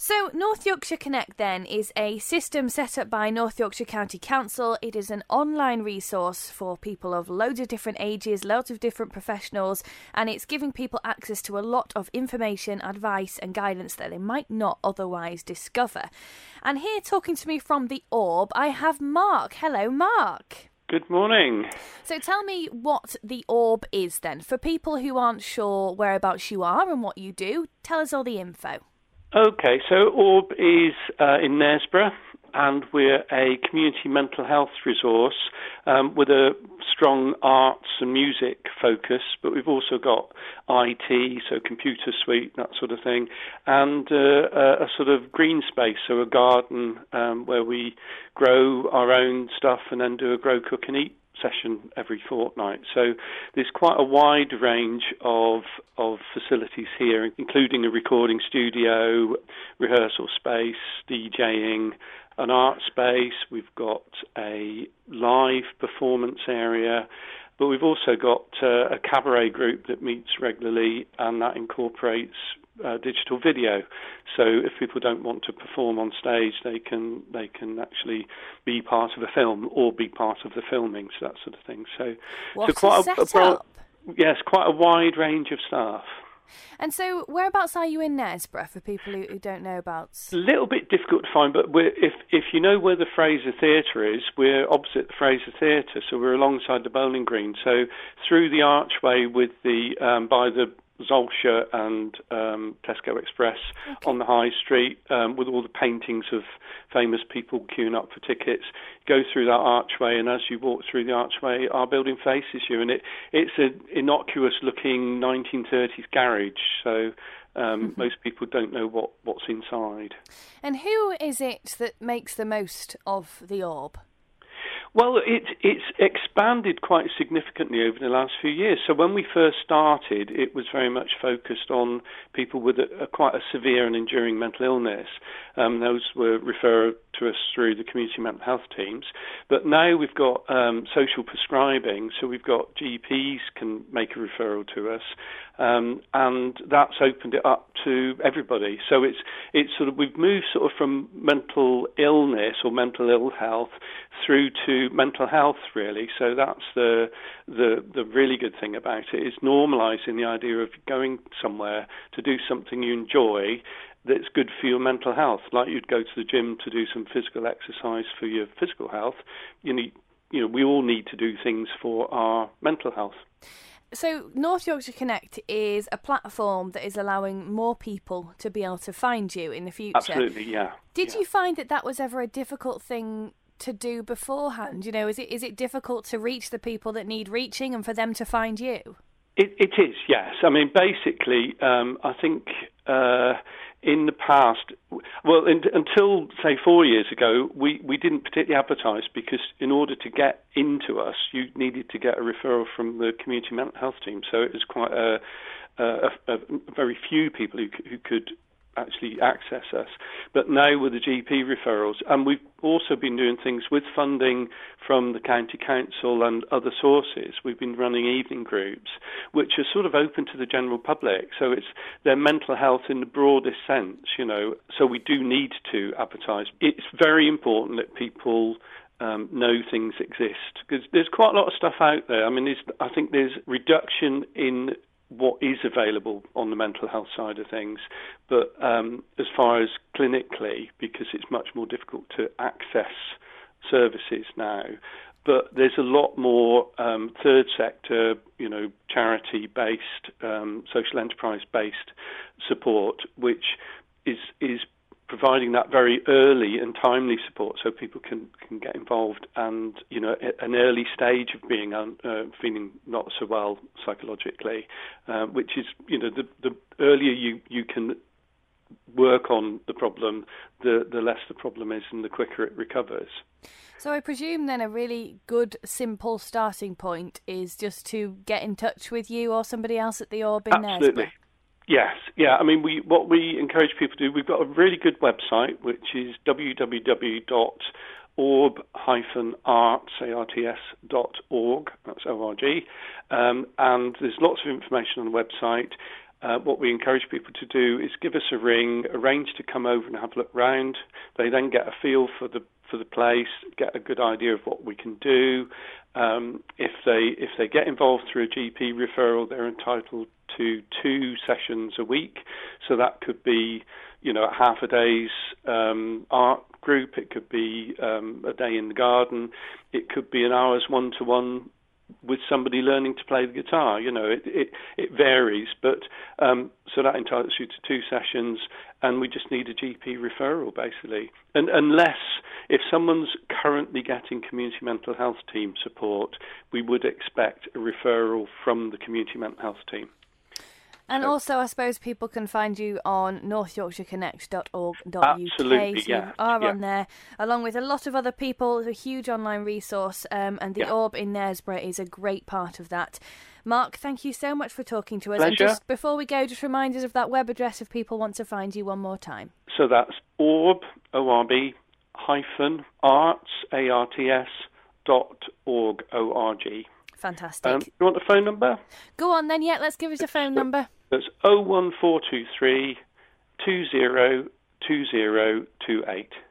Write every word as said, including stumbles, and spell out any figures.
So North Yorkshire Connect then is a system set up by North Yorkshire County Council. It is an online resource for people of loads of different ages, loads of different professionals, and it's giving people access to a lot of information, advice and guidance that they might not otherwise discover. And here talking to me from the Orb, I have Mark. Hello, Mark. Good morning. So tell me what the Orb is then. For people who aren't sure whereabouts you are and what you do, tell us all the info. Okay, so Orb is uh, in Knaresborough, and we're a community mental health resource um, with a strong arts and music focus, but we've also got I T, so computer suite, that sort of thing, and uh, a, a sort of green space, so a garden um, where we grow our own stuff and then do a grow, cook and eat session every fortnight. So there's quite a wide range of of facilities here, including a recording studio, rehearsal space, DJing, an art space. We've got a live performance area, but we've also got uh, a cabaret group that meets regularly, and that incorporates Uh, digital video. So if people don't want to perform on stage, they can they can actually be part of a film or be part of the filming, so that sort of thing. So, what so quite a, a, a setup. Yes, quite a wide range of staff. And so, whereabouts are you in Knaresborough, for people who, who don't know about? A little bit difficult to find, but we're, if if you know where the Fraser Theatre is, we're opposite the Fraser Theatre, so we're alongside the bowling green. So through the archway with the um, by the Zolscher and um, Tesco Express okay. on the high street, um, with all the paintings of famous people queuing up for tickets. Go through that archway, and as you walk through the archway, our building faces you, and it it's an innocuous-looking nineteen thirties garage. So um, mm-hmm. most people don't know what, what's inside. And who is it that makes the most of the Orb? Well, it, it's expanded quite significantly over the last few years. So when we first started, it was very much focused on people with a, a quite a severe and enduring mental illness. Um, those were referred to us through the community mental health teams. But now we've got um, social prescribing, so we've got G Ps can make a referral to us, um, and that's opened it up to everybody. So it's it's sort of we've moved sort of from mental illness or mental ill health through to mental health, really. So that's the the the really good thing about it, is normalising the idea of going somewhere to do something you enjoy that's good for your mental health. Like you'd go to the gym to do some physical exercise for your physical health. You need, you know, we all need to do things for our mental health. So North Yorkshire Connect is a platform that is allowing more people to be able to find you in the future. Absolutely, yeah. Did yeah. you find that that was ever a difficult thing to do beforehand? You know, is it is it difficult to reach the people that need reaching and for them to find you? It, it is, yes. I mean, basically, um, I think uh, in the past, well, in, until, say, four years ago, we, we didn't particularly advertise, because in order to get into us, you needed to get a referral from the community mental health team. So it was quite a, a, a, a very few people who, who could actually access us. But now with the G P referrals, and we've also been doing things with funding from the county council and other sources. We've been running evening groups which are sort of open to the general public, so it's their mental health in the broadest sense, you know. So we do need to advertise. It's very important that people Um, know things exist, because there's quite a lot of stuff out there. I mean, there's, I think there's reduction in what is available on the mental health side of things, but um, as far as clinically, because it's much more difficult to access services now, but there's a lot more um, third sector, you know, charity-based, um, social enterprise-based support, which is is providing that very early and timely support, so people can, can get involved, and, you know, at an early stage of being un, uh, feeling not so well psychologically, uh, which is, you know, the, the earlier you, you can work on the problem, the, the less the problem is and the quicker it recovers. So I presume then a really good, simple starting point is just to get in touch with you or somebody else at the Orb in Knaresborough. Absolutely. Yes, yeah. I mean, we what we encourage people to do, we've got a really good website, which is w w w dot orb dash arts dot org. That's O R G. Um, and there's lots of information on the website. uh, what we encourage people to do is give us a ring, arrange to come over and have a look round. They then get a feel for the for the place, get a good idea of what we can do. Um, if they if they get involved through a G P referral, they're entitled to two sessions a week. So that could be, you know, half a day's um, art group. It could be um, a day in the garden. It could be an hour's one-to-one with somebody learning to play the guitar. You know, it it, it varies, but um, so that entitles you to two sessions, and we just need a G P referral, basically. And unless, if someone's currently getting community mental health team support, we would expect a referral from the community mental health team. And So, also, I suppose people can find you on north yorkshire connect dot org dot U K. Absolutely, so yeah, you are yeah. on there, along with a lot of other people. It's a huge online resource, um, and the Yeah. Orb in Knaresborough is a great part of that. Mark, thank you so much for talking to us. Pleasure. And just before we go, just remind us of that web address if people want to find you one more time. So that's orb, O R B, hyphen, arts, A R T S, dot org, O R G. Fantastic. Um, you want the phone number? Go on then, yeah, let's give us a phone number. That's oh one four two three two zero two zero two eight.